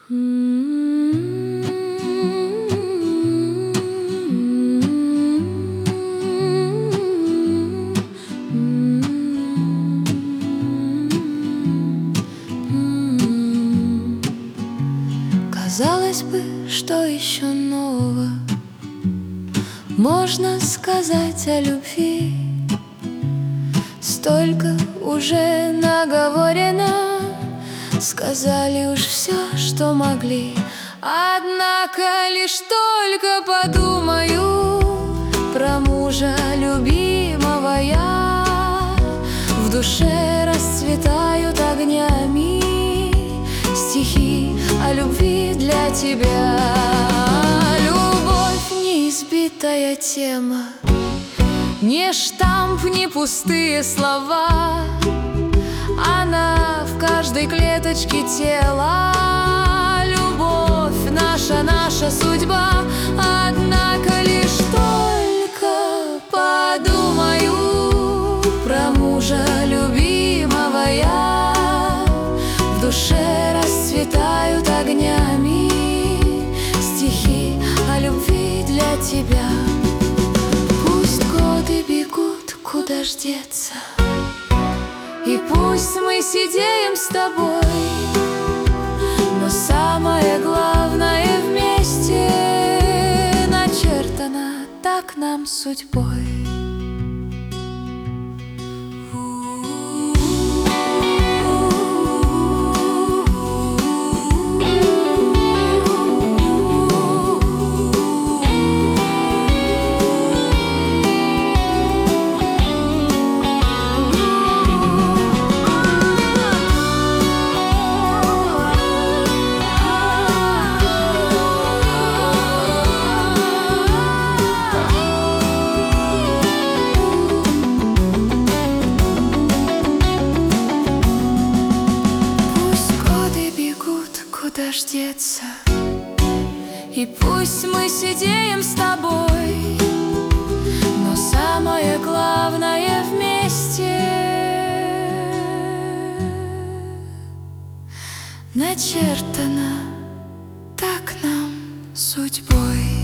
Казалось бы, что еще нового можно сказать о любви? Столько уже наговорено, сказали уж все, что могли. Однако лишь только подумаю про мужа любимого я, в душе расцветают огнями стихи о любви для тебя. Любовь — неизбитая тема, не штамп, не пустые слова. Она в каждой клеточке тела. Любовь наша, наша судьба. Однако лишь только подумаю про мужа любимого я, в душе расцветают огнями стихи о любви для тебя. Пусть годы бегут, куда ж деться, и пусть мы сидеем с тобой, но самое главное вместе начертано так нам судьбой. Куда ж деться, и пусть мы сидеем с тобой, но самое главное вместе начертано так нам судьбой.